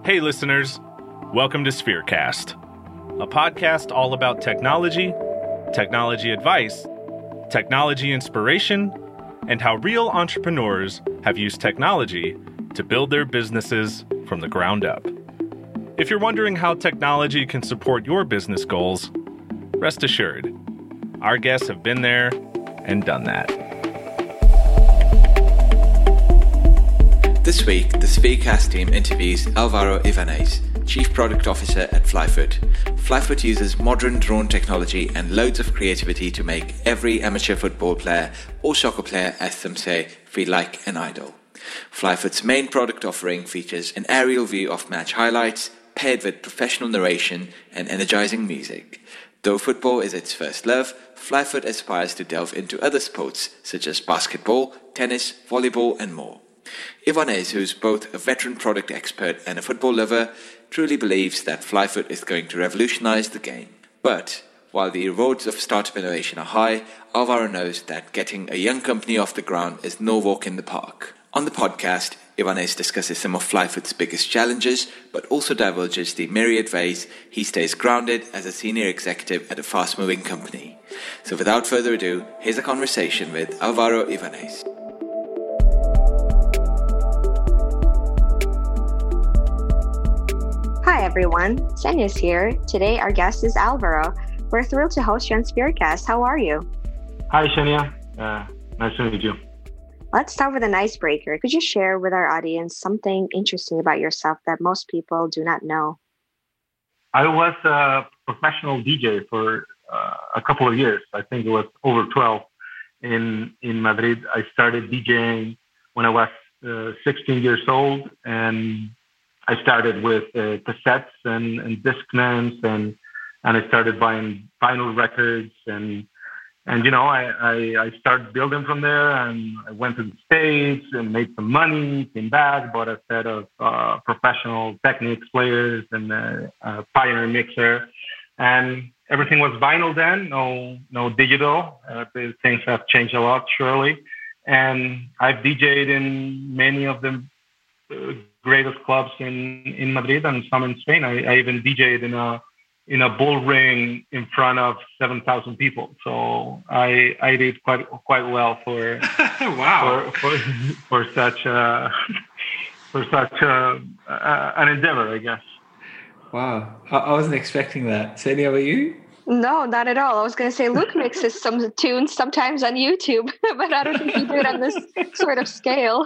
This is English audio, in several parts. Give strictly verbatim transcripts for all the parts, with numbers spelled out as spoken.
Hey listeners, welcome to Spherecast, a podcast all about technology, technology advice, technology inspiration, and how real entrepreneurs have used technology to build their businesses from the ground up. If you're wondering how technology can support your business goals, rest assured, our guests have been there and done that. This week, the Spherecast team interviews Alvaro Ibanez, Chief Product Officer at Flyfoot. Flyfoot uses modern drone technology and loads of creativity to make every amateur football player or soccer player, as some say, feel like an idol. Flyfoot's main product offering features an aerial view of match highlights, paired with professional narration and energizing music. Though football is its first love, Flyfoot aspires to delve into other sports such as basketball, tennis, volleyball, and more. Ibanez, who's both a veteran product expert and a football lover, truly believes that Flyfoot is going to revolutionize the game. But while the rewards of startup innovation are high, Alvaro knows that getting a young company off the ground is no walk in the park. On the podcast, Ibanez discusses some of Flyfoot's biggest challenges, but also divulges the myriad ways he stays grounded as a senior executive at a fast-moving company. So without further ado, here's a conversation with Alvaro Ibanez. Hi everyone, Senya's here. Today our guest is Alvaro. We're thrilled to host you on Spherecast. How are you? Hi Shania, uh, nice to meet you. Let's start with an icebreaker. Could you share with our audience something interesting about yourself that most people do not know? I was a professional D J for uh, a couple of years. I think it was over twelve in in Madrid. I started DJing when I was uh, sixteen years old, and I started with uh, cassettes and, and Discmans, and and I started buying vinyl records, and and you know I, I I started building from there, and I went to the States and made some money, came back, bought a set of uh, professional Technics players and a, a Pioneer mixer, and everything was vinyl then, no no digital. Uh, things have changed a lot, surely, and I've DJed in many of them. Uh, greatest clubs in, in Madrid and some in Spain. I, I even DJed in a in a bull ring in front of seven thousand people. So I I did quite quite well for wow for, for for such a, for such a, uh, an endeavor, I guess. Wow, I, I wasn't expecting that. Sadie, how about you? No, not at all. I was going to say Luke mixes some tunes sometimes on YouTube, but I don't think he did on this sort of scale.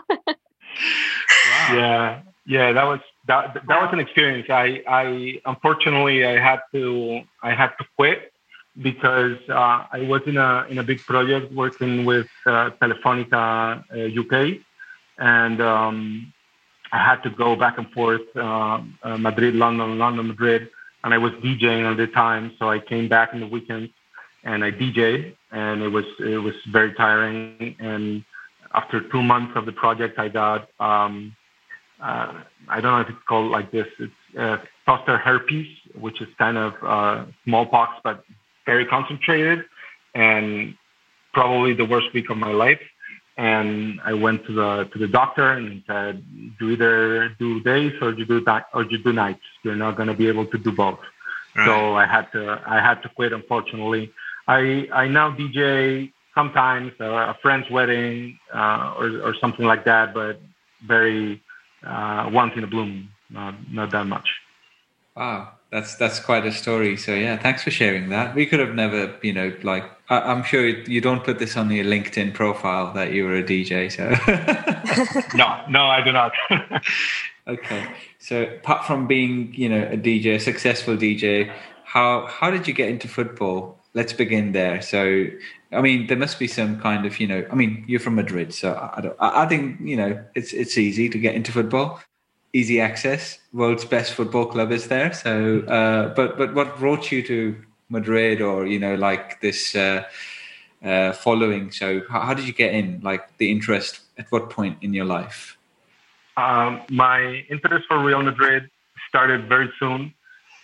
Wow. Yeah, yeah, that was that. That was an experience. I, I unfortunately I had to I had to quit because uh, I was in a in a big project working with uh, Telefonica uh, U K, and um, I had to go back and forth uh, uh, Madrid, London, London, Madrid, and I was DJing at the time. So I came back in the weekends and I DJed, and it was it was very tiring. And after two months of the project, I got, um, uh, I don't know if it's called like this, it's uh, zoster herpes, which is kind of uh, smallpox, but very concentrated, and probably the worst week of my life. And I went to the to the doctor, and he said, "You either do days or you do di- or you do nights. You're not going to be able to do both." Right. So I had to I had to quit. Unfortunately, I I now D J. Sometimes uh, a friend's wedding uh, or or something like that, but very uh, once in a blue moon, not not that much. Wow, that's that's quite a story. So yeah, thanks for sharing that. We could have never, you know, like I, I'm sure you don't put this on your LinkedIn profile that you were a D J. So no, no, I do not. Okay, so apart from being, you know, a D J, a successful D J, how how did you get into football? Let's begin there. So, I mean, there must be some kind of, you know, I mean, you're from Madrid, so I, don't, I think, you know, it's it's easy to get into football, easy access. World's best football club is there. So, uh, but but what brought you to Madrid, or you know, like this uh, uh, following? So, how, how did you get in? Like the interest at what point in your life? Um, my interest for Real Madrid started very soon.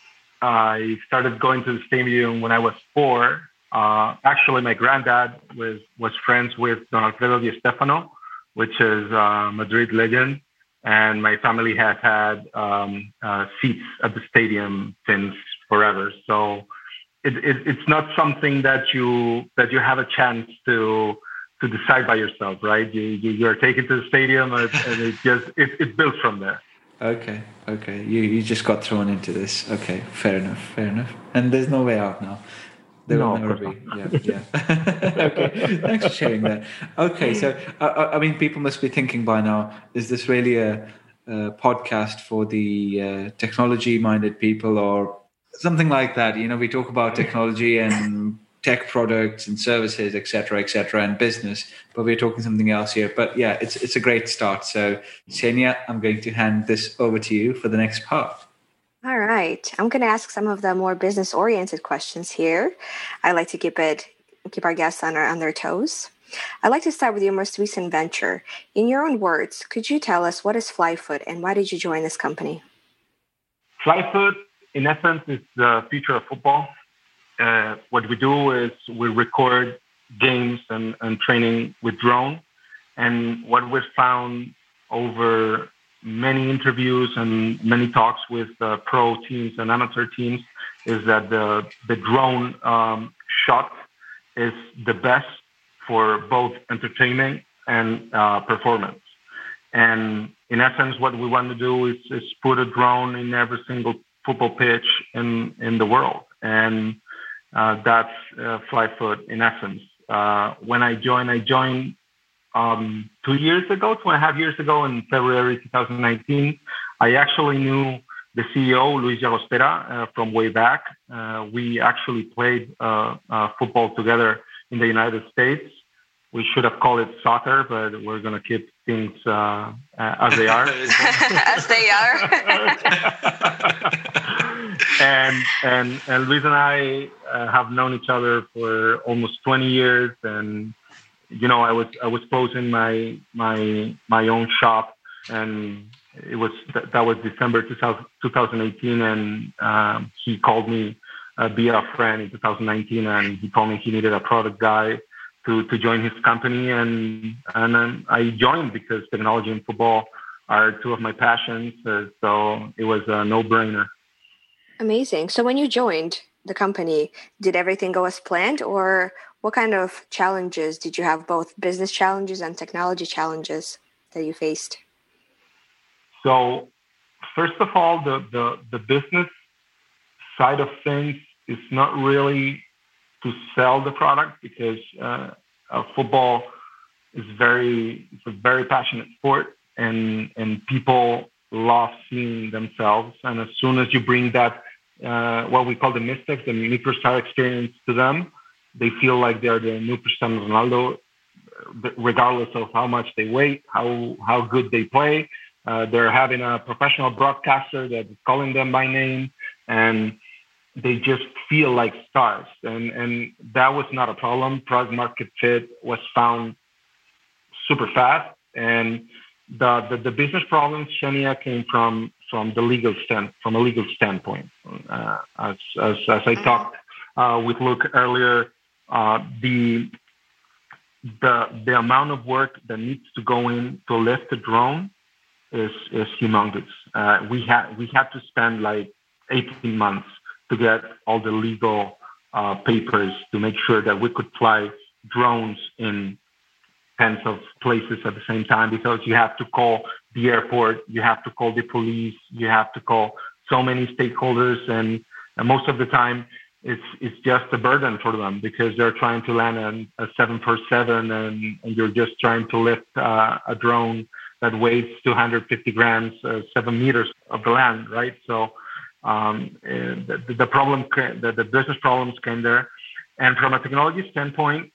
I started going to the stadium when I was four. Uh, actually, my granddad was, was friends with Don Alfredo Di Stefano, which is a Madrid legend. and my family has had um, uh, seats at the stadium since forever. So it, it, it's not something that you that you have a chance to to decide by yourself, right? You you, you are taken to the stadium, and, and it just it, it builds from there. Okay, okay. You you just got thrown into this. Okay, fair enough, fair enough. And there's no way out now. There no, will never be. Yeah, yeah. Okay, thanks for sharing that. Okay, so uh, I mean, people must be thinking by now: is this really a, a podcast for the uh, technology-minded people, or something like that? You know, we talk about technology and tech products and services, et cetera, et cetera, and business, but we're talking something else here. But yeah, it's it's a great start. So, Xenia, I'm going to hand this over to you for the next part. All right. I'm going to ask some of the more business-oriented questions here. I like to keep it keep our guests on, our, on their toes. I'd like to start with your most recent venture. In your own words, could you tell us what is Flyfoot and why did you join this company? Flyfoot, in essence, is the future of football. Uh, what we do is we record games and, and training with drone. And what we've found over many interviews and many talks with uh, pro teams and amateur teams is that the, the drone um, shot is the best for both entertainment and uh, performance. And in essence, what we want to do is, is put a drone in every single football pitch in, in the world. And uh, that's uh, Flyfoot in essence. Uh, when I joined, I joined um, two years ago, two and a half years ago in February twenty nineteen. I actually knew the C E O, Luis Llagostera, uh, from way back. Uh, we actually played uh, uh, football together in the United States. We should have called it soccer, but we're going to keep things uh, uh, as they are. As they are. and and and Luis and I uh, have known each other for almost twenty years, and you know, I was I was closing my my my own shop, and it was that, that was December two thousand eighteen, and um, he called me uh, be a friend in two thousand nineteen, and he told me he needed a product guy to, to join his company, and and then I joined because technology and football are two of my passions, uh, so it was a no-brainer. Amazing. So when you joined the company, did everything go as planned, or what kind of challenges did you have, both business challenges and technology challenges that you faced? So first of all, the, the, the business side of things is not really to sell the product, because uh, uh, football is very, it's a very passionate sport, and, and people love seeing themselves. And as soon as you bring that, uh, what we call the mystics, the microstar experience to them, they feel like they're the new Cristiano Ronaldo, regardless of how much they weigh, how, how good they play. Uh, they're having a professional broadcaster that's calling them by name, and they just feel like stars. And, and that was not a problem. Product market fit was found super fast. And the, the, the business problems, Xenia, came from, from the legal stand, from a legal standpoint. Uh, as, as, as I talked uh, with Luke earlier, uh, the, the, the amount of work that needs to go in to lift a drone is, is humongous. Uh, we had, we had to spend like eighteen months to get all the legal uh, papers to make sure that we could fly drones in tens of places at the same time, because you have to call the airport, you have to call the police, you have to call so many stakeholders, and, and most of the time it's it's just a burden for them, because they're trying to land an, a seven forty-seven, and, and you're just trying to lift uh, a drone that weighs two hundred fifty grams, uh, seven meters of the land, right? So um, the, the problem, the, the business problems came there. And from a technology standpoint,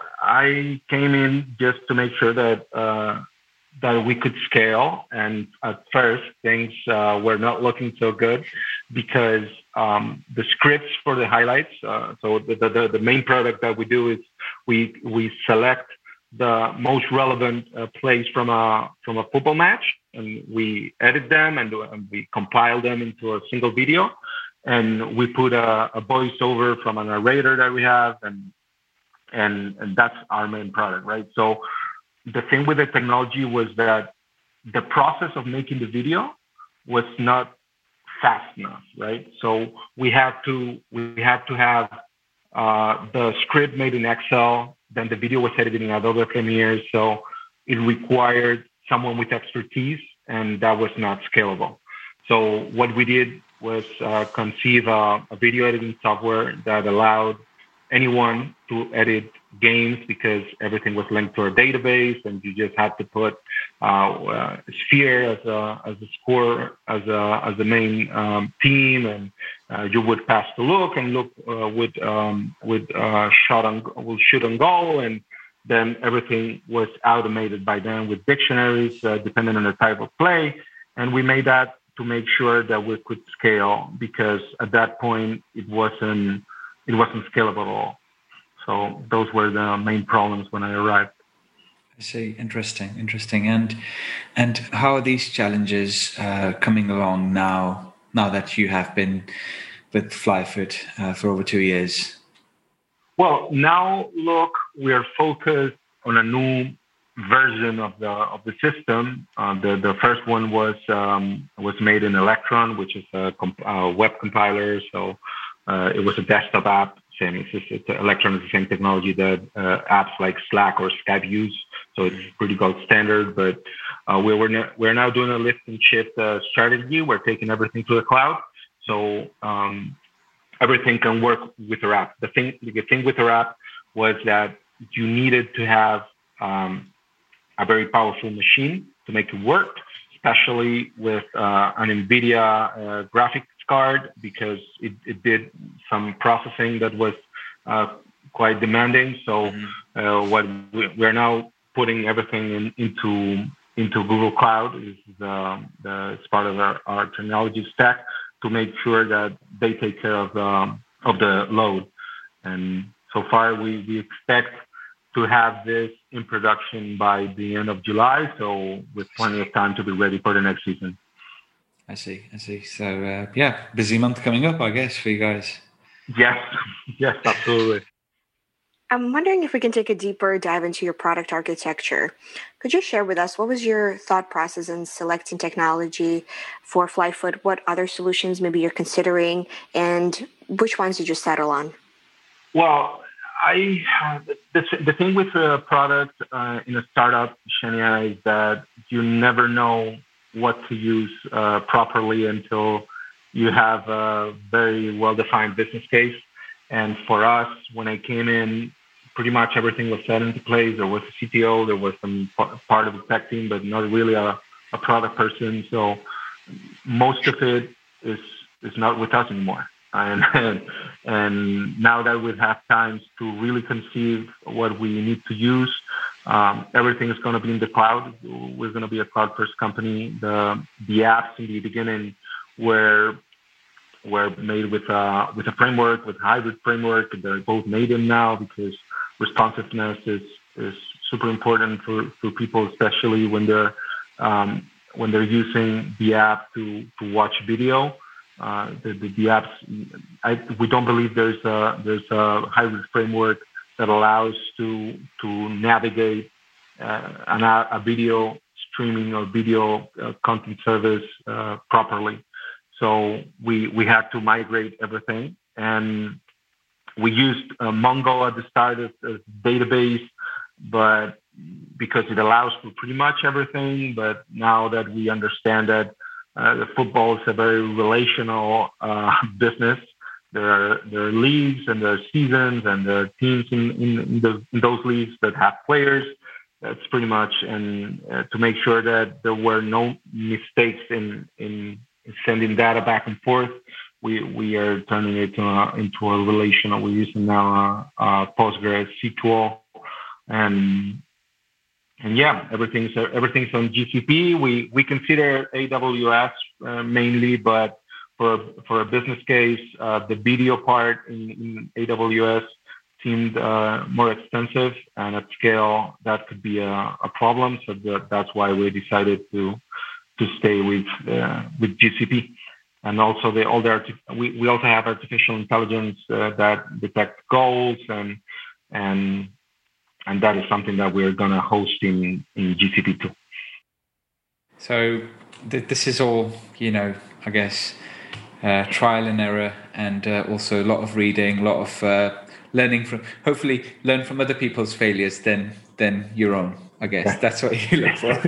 I came in just to make sure that uh, that we could scale. And at first, things uh, were not looking so good, because um, the scripts for the highlights. Uh, so the, the the main product that we do is we we select the most relevant uh, plays from a from a football match, and we edit them and, and we compile them into a single video, and we put a, a voiceover from a narrator that we have, and And, and that's our main product, right? So the thing with the technology was that the process of making the video was not fast enough, right? So we had to we had to have uh, the script made in Excel, then the video was edited in Adobe Premiere, so it required someone with expertise, and that was not scalable. So what we did was uh, conceive a, a video editing software that allowed anyone to edit games, because everything was linked to a database, and you just had to put uh, uh, Sphere as a as a score as a as the main um, team, and uh, you would pass the look, and look uh, would um, would uh, shot on will shoot on goal, and then everything was automated by then with dictionaries, uh, depending on the type of play, and we made that to make sure that we could scale, because at that point it wasn't it wasn't scalable at all. So those were the main problems when I arrived. I see. Interesting, interesting. And and how are these challenges uh, coming along now? Now that you have been with Flyfoot uh, for over two years. Well, now look, we are focused on a new version of the of the system. Uh, the the first one was um, was made in Electron, which is a, comp- a web compiler. So uh, it was a desktop app. Same, it's, just, it's Electron is the same technology that uh, apps like Slack or Skype use. So it's pretty gold standard. But uh, we we're ne- we're now doing a lift and shift uh, strategy. We're taking everything to the cloud. So um, everything can work with our app. The thing the thing with our app was that you needed to have um, a very powerful machine to make it work, especially with uh, an NVIDIA uh, graphics card, because it, it did some processing that was uh, quite demanding. So mm-hmm. uh, what we, we're now putting everything in, into into Google Cloud is the, the it's part of our, our technology stack to make sure that they take care of the of the load. And so far, we, we expect to have this in production by the end of July, so with plenty of time to be ready for the next season. I see, I see. So, uh, yeah, busy month coming up, I guess, for you guys. Yes, yes, absolutely. I'm wondering if we can take a deeper dive into your product architecture. Could you share with us what was your thought process in selecting technology for Flyfoot? What other solutions maybe you're considering, and which ones did you settle on? Well, I the, the thing with a product uh, in a startup, Shania, is that you never know what to use uh, properly until you have a very well-defined business case. And for us, when I came in, pretty much everything was set into place. There was a C T O, there was some part of the tech team, but not really a, a product person. So most of it is is not with us anymore. And, and and now that we have time to really conceive what we need to use, um, everything is going to be in the cloud. We're going to be a cloud-first company. The the apps in the beginning were were made with a with a framework, with a hybrid framework. They're both native now, because responsiveness is is super important for, for people, especially when they're um, when they're using the app to to watch video. Uh, the, the, the apps, I, we don't believe there's a there's a hybrid framework that allows to to navigate uh, an, a video streaming or video uh, content service uh, properly. So we we had to migrate everything, and we used uh, Mongo at the start as a database, but because it allows for pretty much everything. But now that we understand that Uh, the football is a very relational uh, business. There are there are leagues and there are seasons and there are teams in, in, in, the, in those leagues that have players. That's pretty much, and uh, to make sure that there were no mistakes in, in sending data back and forth, we we are turning it into a, into a relational. We're using now a, a PostgreSQL, and And yeah, everything's everything's on G C P. We we consider A W S uh, mainly, but for for a business case, uh, the video part in, in A W S seemed uh, more expensive, and at scale that could be a, a problem. So that, that's why we decided to to stay with uh, with G C P. And also the all the arti- we we also have artificial intelligence uh, that detects goals, and and. And that is something that we're going to host in, in G C P too. So th- this is all, you know, I guess, uh, trial and error, and uh, also a lot of reading, a lot of uh, learning from, hopefully learn from other people's failures than than your own. I guess that's what you look for.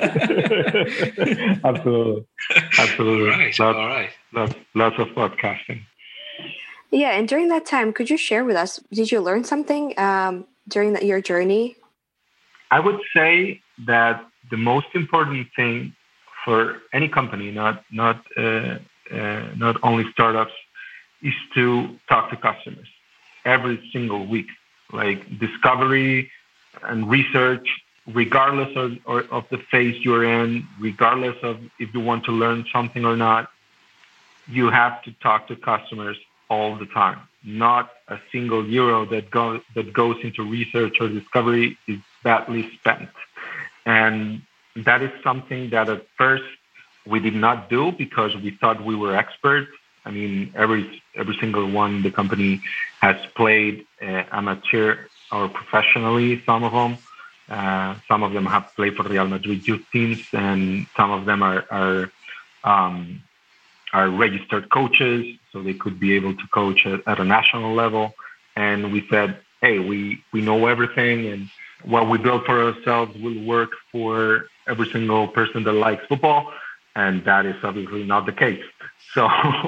Absolutely, absolutely. All right, lots, all right. Lots, lots of podcasting. Yeah, and during that time, could you share with us? Did you learn something um, during that, your journey? I would say that the most important thing for any company, not not uh, uh, not only startups, is to talk to customers every single week. Like discovery and research, regardless of, or, of the phase you're in, regardless of if you want to learn something or not, you have to talk to customers all the time. Not a single euro that goes that goes into research or discovery is badly spent. And that is something that at first we did not do because we thought we were experts. I mean, every every single one in the company has played uh, amateur or professionally, some of them. Uh, some of them have played for Real Madrid youth teams, and some of them are are, um, are registered coaches, so they could be able to coach at, at a national level. And we said, hey, we, we know everything, and what we build for ourselves will work for every single person that likes football, and that is obviously not the case. So,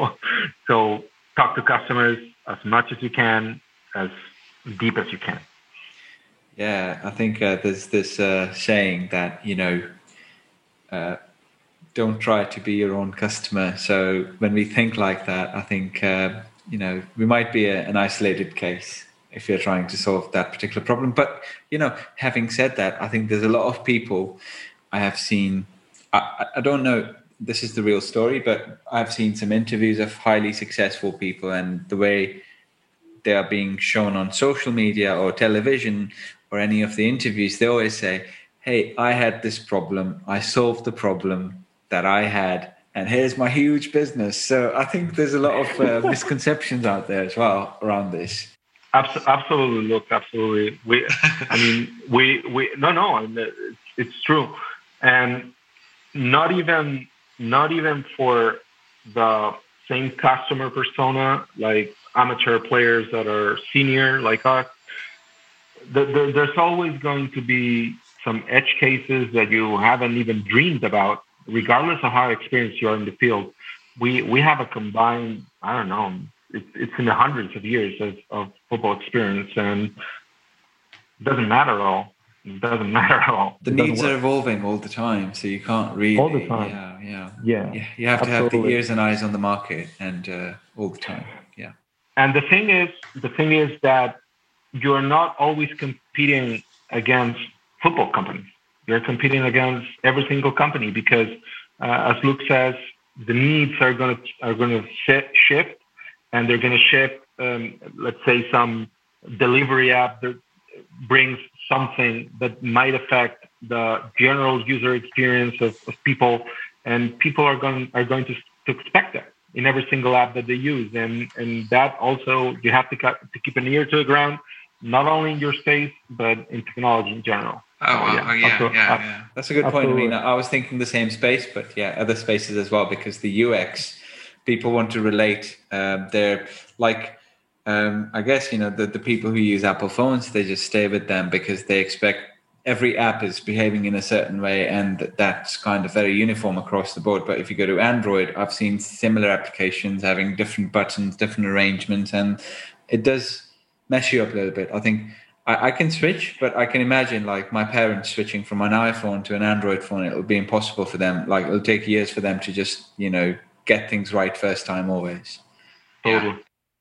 so talk to customers as much as you can, as deep as you can. Yeah, I think uh, there's this uh, saying that, you know, uh, don't try to be your own customer. So when we think like that, I think, uh, you know, we might be a, an isolated case if you're trying to solve that particular problem. But, you know, having said that, I think there's a lot of people I have seen, I, I don't know, this is the real story, but I've seen some interviews of highly successful people, and the way they are being shown on social media or television or any of the interviews, they always say, hey, I had this problem, I solved the problem that I had, and here's my huge business. So I think there's a lot of uh, misconceptions out there as well around this. Absolutely, look, absolutely. We, I mean, we, we, no, no, I mean, it's, it's true. And not even, not even for the same customer persona, like amateur players that are senior like us, the, the, there's always going to be some edge cases that you haven't even dreamed about, regardless of how experienced you are in the field. We we have a combined, I don't know, it's, it's in the hundreds of years of, of football experience, and it doesn't matter at all. It doesn't matter at all. The needs are evolving all the time, so you can't really... All the time. Yeah, yeah. Yeah, yeah you have to absolutely. have the ears and eyes on the market, and uh, all the time, yeah. And the thing is, the thing is that you're not always competing against football companies. You're competing against every single company because, uh, as Luke says, the needs are going to are going to shift, and they're going to shift. Um, let's say some delivery app that brings something that might affect the general user experience of, of people, and people are going are going to, to expect that in every single app that they use, and and that also you have to to keep an ear to the ground, not only in your space but in technology in general. Oh, well, yeah, oh, yeah, absolutely. yeah, yeah. That's a good point. Absolutely. I mean, I was thinking the same space, but yeah, other spaces as well, because the U X, people want to relate. Um, they're like, um, I guess, you know, the, the people who use Apple phones, they just stay with them because they expect every app is behaving in a certain way, and that's kind of very uniform across the board. But if you go to Android, I've seen similar applications having different buttons, different arrangements, and it does mess you up a little bit. I think I, I can switch, but I can imagine like my parents switching from an iPhone to an Android phone. It would be impossible for them. Like it'll take years for them to just, you know, get things right first time always. Totally.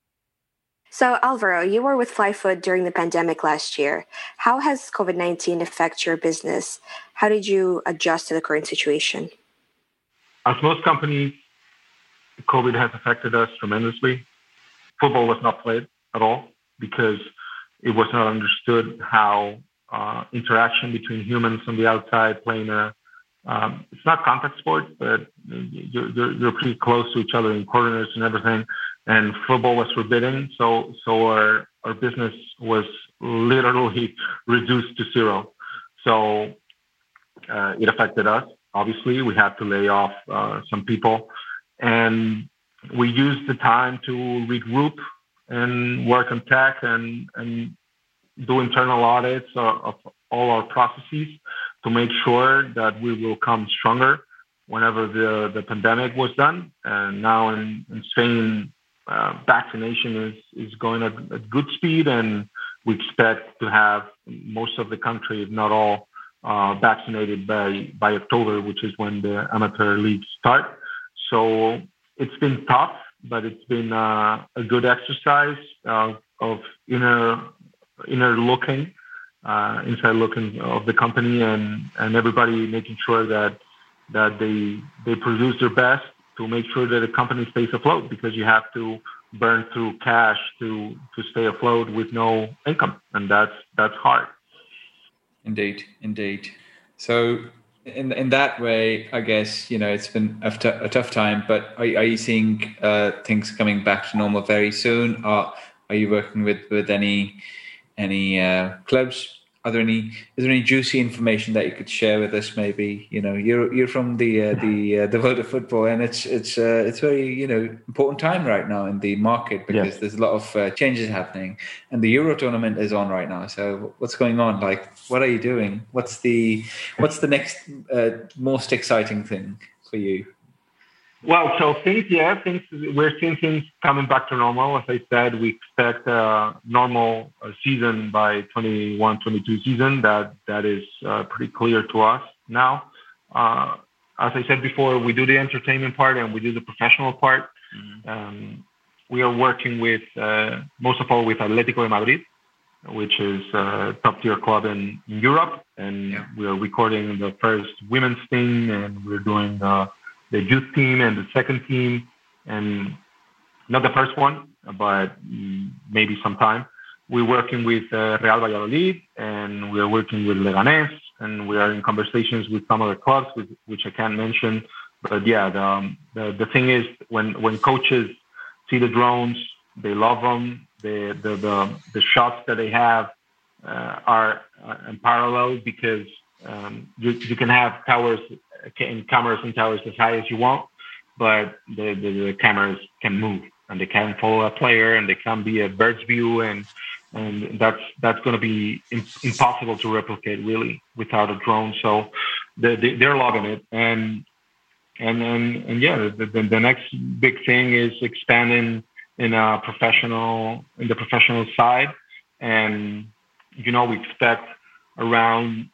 So Alvaro, you were with Flyfoot during the pandemic last year. How has COVID nineteen affected your business? How did you adjust to the current situation? As most companies, COVID has affected us tremendously. Football was not played at all because it was not understood how uh, interaction between humans on the outside playing a, um, it's not contact sport, but you're, you're, you're pretty close to each other in corners and everything. And football was forbidden. So, so our, our business was literally reduced to zero. So uh, it affected us. obviously, we had to lay off uh, some people. And we used the time to regroup and work on tech and, and do internal audits of, of all our processes to make sure that we will come stronger whenever the, the pandemic was done. And now in, in Spain, uh, vaccination is, is going at, at good speed, and we expect to have most of the country, if not all, uh, vaccinated by, by October, which is when the amateur leagues start. So it's been tough, but it's been uh, a good exercise uh, of inner inner looking, uh, inside looking of the company, and, and everybody making sure that that they they produce their best to make sure that the company stays afloat, because you have to burn through cash to to stay afloat with no income, and that's that's hard. Indeed, indeed. So in in that way, I guess, you know, it's been a, t- a tough time, but are, are you seeing uh, things coming back to normal very soon? Or are you working with, with any any uh, clubs? Are there any? Is there any juicy information that you could share with us? Maybe, you know, you're you're from the uh, the uh, the world of football, and it's it's uh, it's very, you know, important time right now in the market, because yeah. there's a lot of uh, changes happening, and the Euro tournament is on right now. So what's going on? Like, what are you doing? What's the what's the next uh, most exciting thing for you? Well, so things, yeah, things, we're seeing things coming back to normal. As I said, we expect a normal uh, season by twenty-one twenty-two season. That That is uh, pretty clear to us now. Uh, as I said before, we do the entertainment part and we do the professional part. Mm-hmm. Um, we are working with, uh, most of all, with Atlético de Madrid, which is a top-tier club in, in Europe. And yeah. we are recording the first women's team, and we're doing uh, the youth team and the second team, and not the first one, but maybe sometime. We're working with uh, Real Valladolid, and we are working with Leganés, and we are in conversations with some other clubs, with, which I can't mention. But yeah, the, the the thing is, when when coaches see the drones, they love them. The the the, the shots that they have uh, are uh, unparalleled, because um, you you can have towers and cameras and towers as high as you want, but the, the, the cameras can move, and they can follow a player, and they can be a bird's view, and and that's that's going to be in, impossible to replicate really without a drone. So they, they, they're loving it, and and and, and yeah, the, the, the next big thing is expanding in a professional in the professional side, and you know we expect around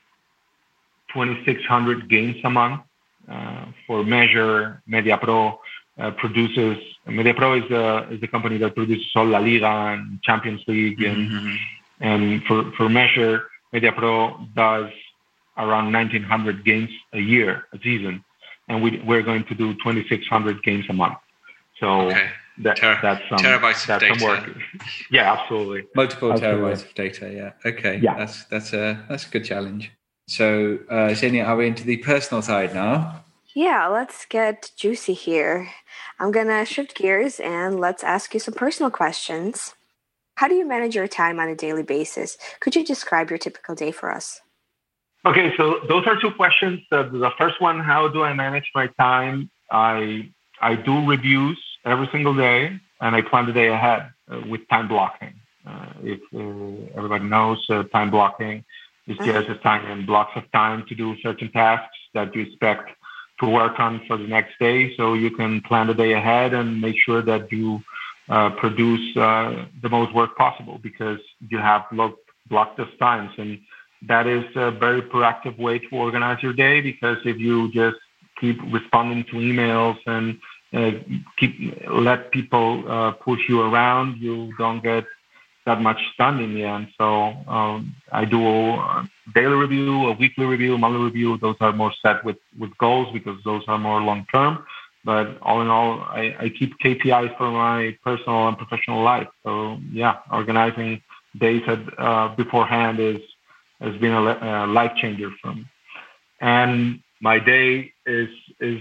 twenty-six hundred games a month uh, for Measure. MediaPro uh, produces. MediaPro is the is the company that produces all La Liga and Champions League, and mm-hmm. and for for Measure, MediaPro does around nineteen hundred games a year, a season, and we we're going to do twenty-six hundred games a month. So okay. that Ter- that's some terabytes that's of data. Some work. Yeah, absolutely. Multiple absolutely. terabytes of data. Yeah. Okay. Yeah. That's that's a that's a good challenge. So, uh, Xenia, are we into the personal side now? Yeah, let's get juicy here. I'm going to shift gears and let's ask you some personal questions. How do you manage your time on a daily basis? Could you describe your typical day for us? Okay, so those are two questions. The, the first one, how do I manage my time? I I do reviews every single day, and I plan the day ahead uh, with time blocking. Uh, if uh, everybody knows uh, time blocking, it's just a time and blocks of time to do certain tasks that you expect to work on for the next day, so you can plan the day ahead and make sure that you uh, produce uh, the most work possible, because you have blocked those times. And that is a very proactive way to organize your day, because if you just keep responding to emails and uh, keep let people uh, push you around, you don't get that much done in the end. So um, I do a daily review, a weekly review, a monthly review. Those are more set with, with goals, because those are more long term. But all in all, I, I keep K P Is for my personal and professional life. So yeah, organizing days at, uh, beforehand is has been a, a life changer for me. And my day is is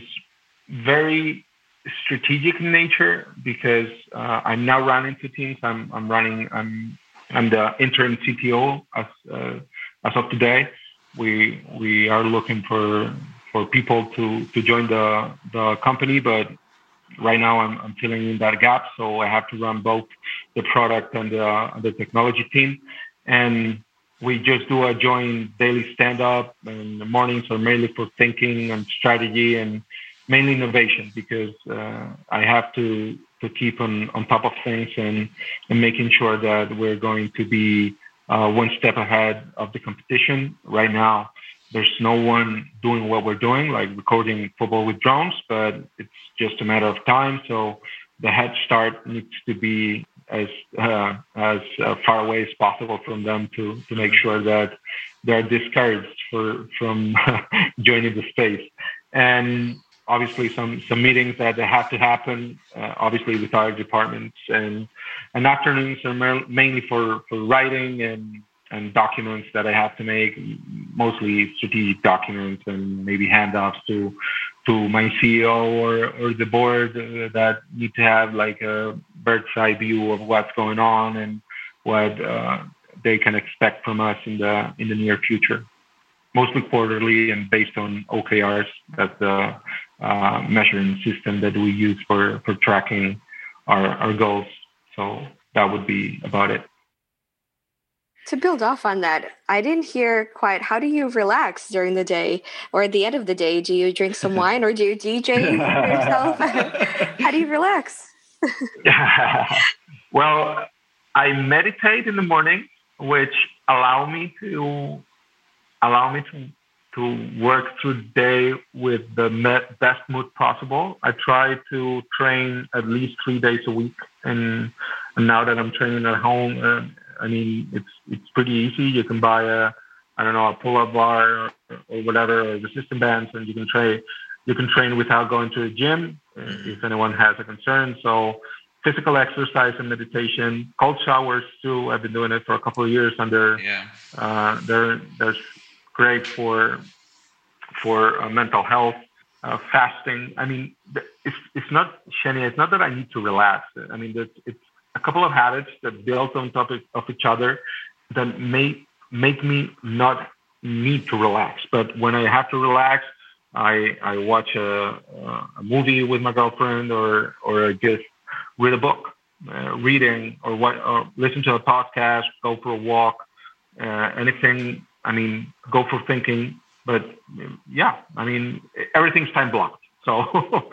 very strategic in nature, because uh, I'm now running two teams. I'm I'm running. I'm I'm the interim C T O as uh, as of today. We we are looking for for people to, to join the the company, but right now I'm, I'm filling in that gap. So I have to run both the product and the, the technology team. And we just do a joint daily stand-up, and the mornings are mainly for thinking and strategy and mainly innovation, because uh, I have to to keep on, on top of things and, and making sure that we're going to be uh, one step ahead of the competition. Right now, there's no one doing what we're doing, like recording football with drones, but it's just a matter of time. So the head start needs to be as uh, as uh, far away as possible from them to, to make sure that they're discouraged for, from joining the space. And obviously some, some meetings that have to happen, uh, obviously with our departments, and, and afternoons are mainly for, for writing and, and documents that I have to make, mostly strategic documents and maybe handoffs to to my C E O or, or the board uh, that need to have like a bird's eye view of what's going on and what uh, they can expect from us in the in the near future. Mostly quarterly and based on O K Rs. That's the uh, measuring system that we use for, for tracking our, our goals. So that would be about it. To build off on that, I didn't hear quite, how do you relax during the day or at the end of the day? Do you drink some wine or do you D J yourself? How do you relax? Well, I meditate in the morning, which allow me to allow me to to work through the day with the best mood possible. I try to train at least three days a week, and, and now that I'm training at home, uh, I mean, it's it's pretty easy. You can buy a, I don't know, a pull-up bar or, or whatever, or resistance bands, and you can train. You can train without going to the gym, if anyone has a concern. So, physical exercise and meditation, cold showers too. I've been doing it for a couple of years, and they're yeah. uh, they're they're great for for uh, mental health. Uh, fasting. I mean, it's it's not Shania. It's not that I need to relax. I mean, it's, it's a couple of habits that build on top of each other that may make me not need to relax. But when I have to relax, I I watch a, a movie with my girlfriend, or or I just read a book, uh, reading, or what, or listen to a podcast, go for a walk, uh, anything. I mean, go for thinking. But yeah, I mean, everything's time blocked. So,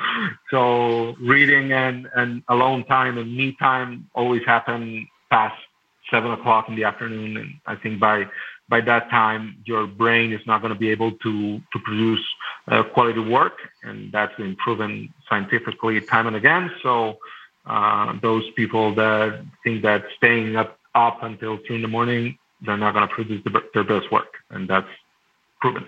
so reading and, and alone time and me time always happen past seven o'clock in the afternoon. And I think by, by that time, your brain is not going to be able to, to produce uh, quality work. And that's been proven scientifically time and again. So uh, those people that think that staying up, up until two in the morning, they're not going to produce the, their best work. And that's proven.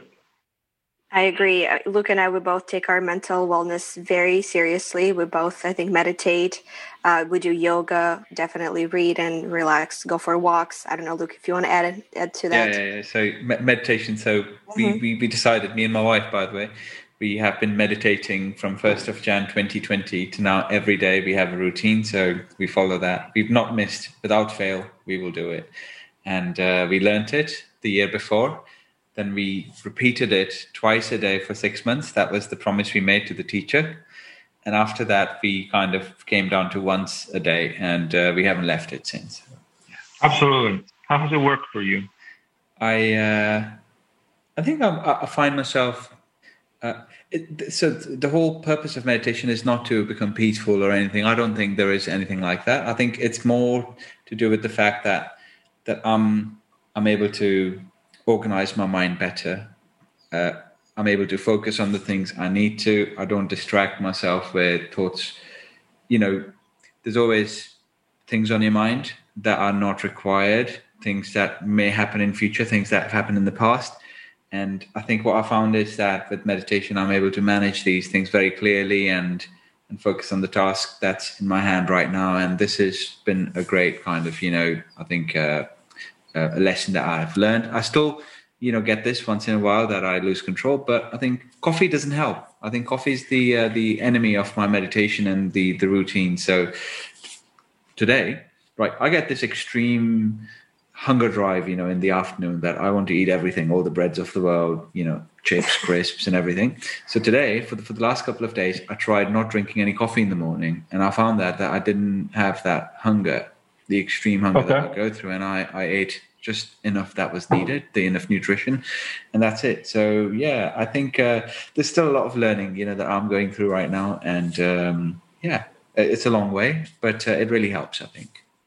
I agree. Luke and I, we both take our mental wellness very seriously. We both, I think, meditate. Uh, we do yoga, definitely read and relax, go for walks. I don't know, Luke, if you want to add, add to that. Yeah, yeah, yeah. So meditation. So mm-hmm. we, we, we decided, me and my wife, by the way, we have been meditating from first of January twenty twenty to now. Every day we have a routine. So we follow that. We've not missed, without fail, we will do it. And uh, we learned it the year before. Then we repeated it twice a day for six months. That was the promise we made to the teacher. And after that, we kind of came down to once a day, and uh, we haven't left it since. Absolutely. How has it worked for you? I uh, I think I'm, I find myself... Uh, it, so the whole purpose of meditation is not to become peaceful or anything. I don't think there is anything like that. I think it's more to do with the fact that that I'm I'm able to organize my mind better. Uh, I'm able to focus on the things I need to. I don't distract myself with thoughts. You know, there's always things on your mind that are not required, things that may happen in future, things that have happened in the past. And I think what I found is that with meditation, I'm able to manage these things very clearly and and focus on the task that's in my hand right now. And this has been a great kind of, you know, I think, uh, a lesson that I've learned. I still, you know, get this once in a while that I lose control, but I think coffee doesn't help. I think coffee is the uh, the enemy of my meditation and the the routine. So today, right, I get this extreme hunger drive, you know, in the afternoon that I want to eat everything, all the breads of the world, you know, chips, crisps, and everything. So today, for the, for the last couple of days, I tried not drinking any coffee in the morning, and I found that that I didn't have that hunger, the extreme hunger Okay. that I go through, and I, I ate just enough that was needed, the enough nutrition, and that's it. So yeah, I think uh, there's still a lot of learning, you know, that I'm going through right now, and um, yeah, it's a long way, but uh, it really helps, I think.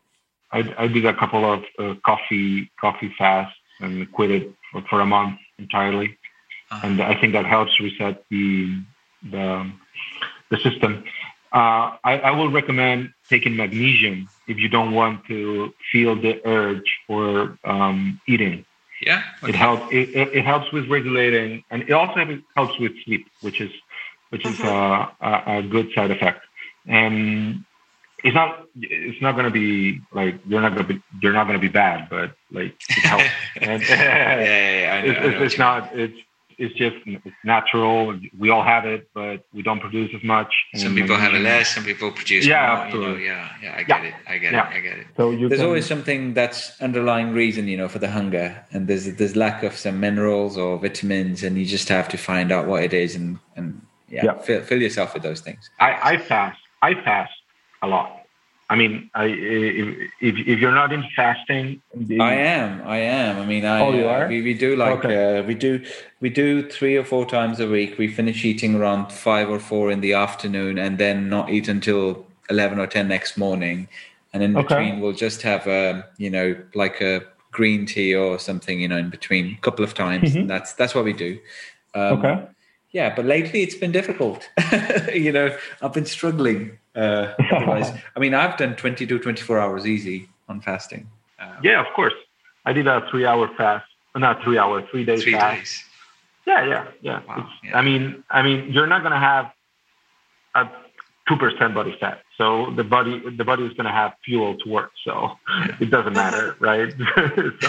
I, I did a couple of uh, coffee coffee fasts and quit it for, for a month entirely, uh-huh. and I think that helps reset the the, the system. Uh, I, I will recommend taking magnesium if you don't want to feel the urge for um, eating. Yeah, okay. it helps. It, it, it helps with regulating, and it also helps with sleep, which is which is uh, a, a good side effect. And it's not it's not going to be like you're not going to be you're not going to be bad, but like it helps. And, yeah, yeah, yeah, I know, it's, I know it's not it's. It's just it's natural. We all have it, but we don't produce as much. Some people have it less. Some people produce yeah, more. absolutely. You know, yeah, yeah. I get yeah. it. I get yeah. it. I get it. So you there's can, always something that's underlying reason, you know, for the hunger, and there's there's lack of some minerals or vitamins, and you just have to find out what it is, and and yeah, yeah. Fill, fill yourself with those things. I, I fast. I fast a lot. I mean, I, if, if if you're not in fasting, I am. I am. I mean, I. Oh, you are? Uh, we we do like okay. uh, we do we do three or four times a week. We finish eating around five or four in the afternoon, and then not eat until eleven or ten next morning. And in okay. between, we'll just have a you know like a green tea or something, you know, in between a couple of times. Mm-hmm. And that's that's what we do. Um, okay. Yeah, but lately it's been difficult. you know, I've been struggling. Uh, otherwise, I mean, I've done twenty-two, twenty-four hours easy on fasting. Um, yeah, of course. I did a three-hour fast. Not three hour, three days three fast. Days. Yeah, yeah, yeah. Wow, yeah. I mean, I mean, you're not gonna have a two percent body fat, so the body, the body is gonna have fuel to work. So yeah. It doesn't matter, right? so,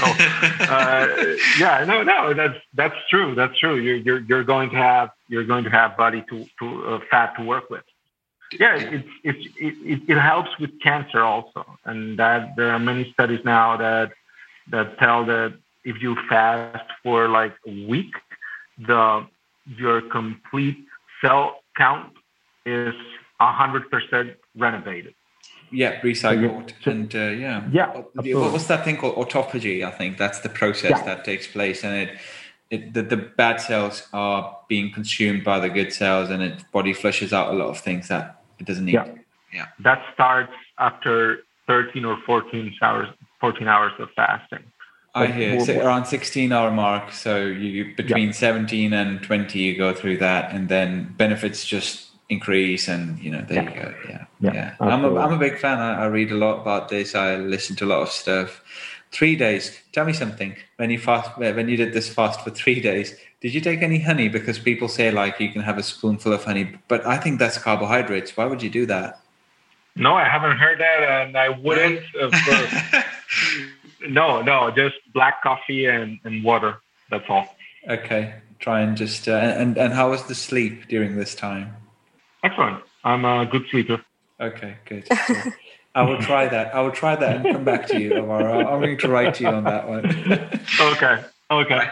uh, yeah, no, no, that's that's true. That's true. You're you're you're going to have you're going to have body to to uh, fat to work with. Yeah, it's, it's, it, it helps with cancer also. And that there are many studies now that that tell that if you fast for like a week, the your complete cell count is one hundred percent renovated. Yeah, recycled. And uh, yeah. Yeah. Absolutely. What's that thing called? Autophagy, I think. That's the process yeah. that takes place. And it It, the, the bad cells are being consumed by the good cells, and its body flushes out a lot of things that it doesn't need. Yeah, yeah. That starts after thirteen or fourteen hours, fourteen hours of fasting. I hear so around sixteen hour mark. So you between yeah. seventeen and twenty, you go through that, and then benefits just increase, and you know there yeah. you go. Yeah, yeah. yeah. I'm a I'm a big fan. I, I read a lot about this. I listen to a lot of stuff. Three days. Tell me something. When you fast, when you did this fast for three days, did you take any honey? Because people say like you can have a spoonful of honey, but I think that's carbohydrates. Why would you do that? No, I haven't heard that, and I wouldn't. uh, no, no, just black coffee and, and water. That's all. Okay, try and just uh, and and how was the sleep during this time? Excellent. I'm a good sleeper. Okay, good. So, I will try that. I will try that and come back to you tomorrow. I'm going to write to you on that one. okay. Okay.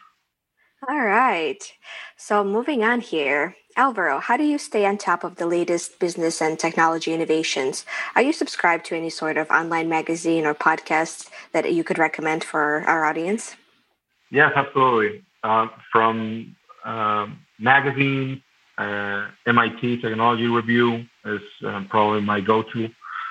All right. So moving on here, Alvaro, how do you stay on top of the latest business and technology innovations? Are you subscribed to any sort of online magazine or podcast that you could recommend for our audience? Yes, absolutely. Uh, from um, magazines, uh, M I T Technology Review is uh, probably my go-to.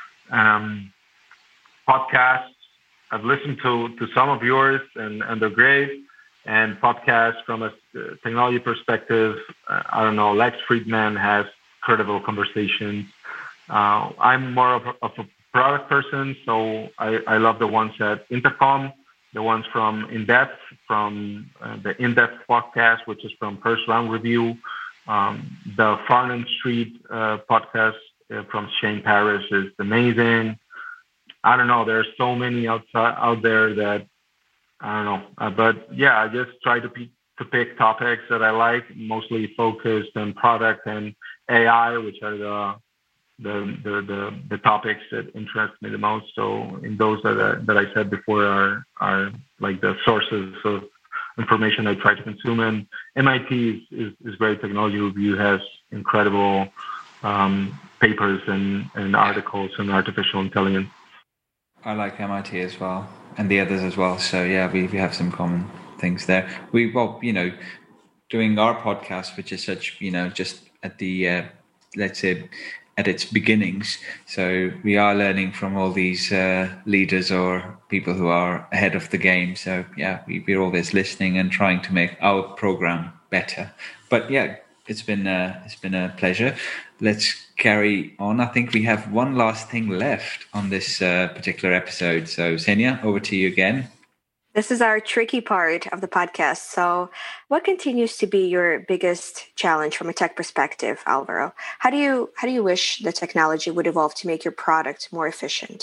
Um, podcasts. I've listened to, to some of yours, and, and they're great. And podcasts from a uh, technology perspective, uh, I don't know, Lex Friedman has credible conversations. Uh, I'm more of a, of a product person, so I, I love the ones at Intercom, the ones from In-Depth, from uh, the In-Depth podcast, which is from First Round Review, um, the Farnham Street uh, podcast uh, from Shane Parrish is amazing. I don't know, there's so many outside out there that I don't know, uh, but yeah, I just try to pick, to pick topics that I like, mostly focused on product and A I, which are the the, the, the, the topics that interest me the most. So in those that, I, that I said before are, are like the sources of information I try to consume. And M I T is, is, is great. Technology Review has incredible um, papers and, and articles on artificial intelligence. I like M I T as well, and the others as well. So yeah, we, we have some common things there. We, well, you know, doing our podcast, which is such, you know, just at the, uh, let's say, at its beginnings. So we are learning from all these uh, leaders or people who are ahead of the game. So yeah, we, we're always listening and trying to make our program better. But yeah, it's been uh, it's been a pleasure. Let's carry on. I think we have one last thing left on this uh, particular episode. So Xenia, over to you again. This is our tricky part of the podcast. So what continues to be your biggest challenge from a tech perspective, Alvaro? How do you how do you wish the technology would evolve to make your product more efficient?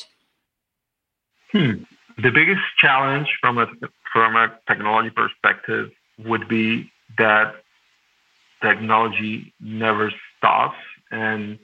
Hmm. The biggest challenge from a from a technology perspective would be that technology never stops and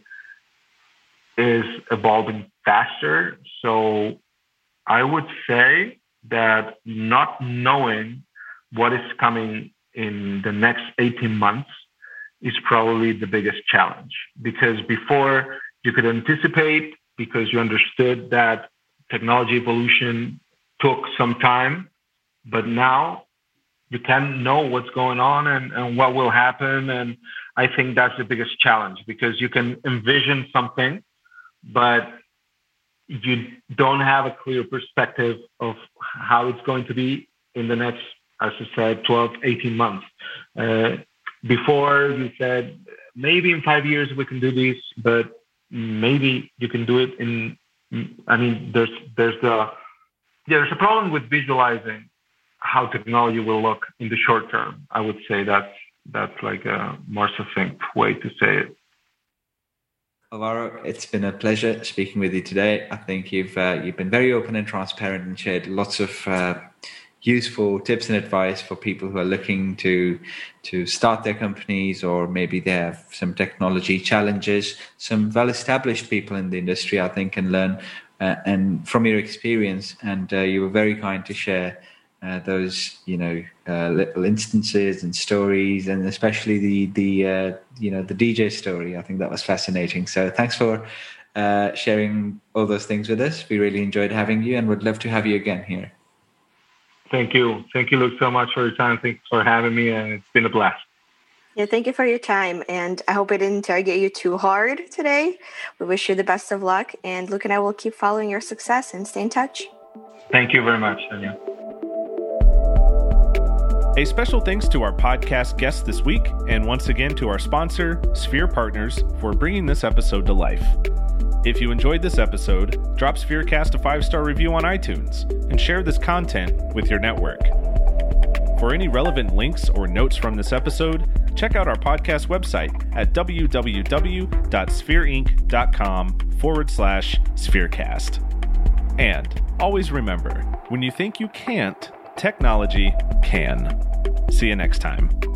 is evolving faster. So I would say that not knowing what is coming in the next eighteen months is probably the biggest challenge, because before you could anticipate, because you understood that technology evolution took some time, but now you can't know what's going on and, and what will happen. And I think that's the biggest challenge, because you can envision something, but you don't have a clear perspective of how it's going to be in the next, as I said, twelve, eighteen months. Uh, before you said, maybe in five years we can do this, but maybe you can do it in, I mean, there's, there's the, yeah, there's a problem with visualizing how technology will look in the short term. I would say that's, that's like a more succinct way to say it. Alvaro, it's been a pleasure speaking with you today. I think you've uh, you've been very open and transparent and shared lots of uh, useful tips and advice for people who are looking to to start their companies, or maybe they have some technology challenges. Some well-established people in the industry, I think, can learn uh, and from your experience. And uh, you were very kind to share Uh, those, you know, uh, little instances and stories, and especially the the uh, you know the D J story. I think that was fascinating. So thanks for uh, sharing all those things with us. We really enjoyed having you, and would love to have you again here. Thank you, thank you, Luke, so much for your time. Thanks for having me, and it's been a blast. Yeah, thank you for your time, and I hope I didn't interrogate you too hard today. We wish you the best of luck, and Luke and I will keep following your success and stay in touch. Thank you very much, Xenia. A special thanks to our podcast guest this week, and once again to our sponsor, Sphere Partners, for bringing this episode to life. If you enjoyed this episode, drop Spherecast a five-star review on iTunes, and share this content with your network. For any relevant links or notes from this episode, check out our podcast website at www.sphereinc.com forward slash Spherecast. And always remember, when you think you can't, technology can. See you next time.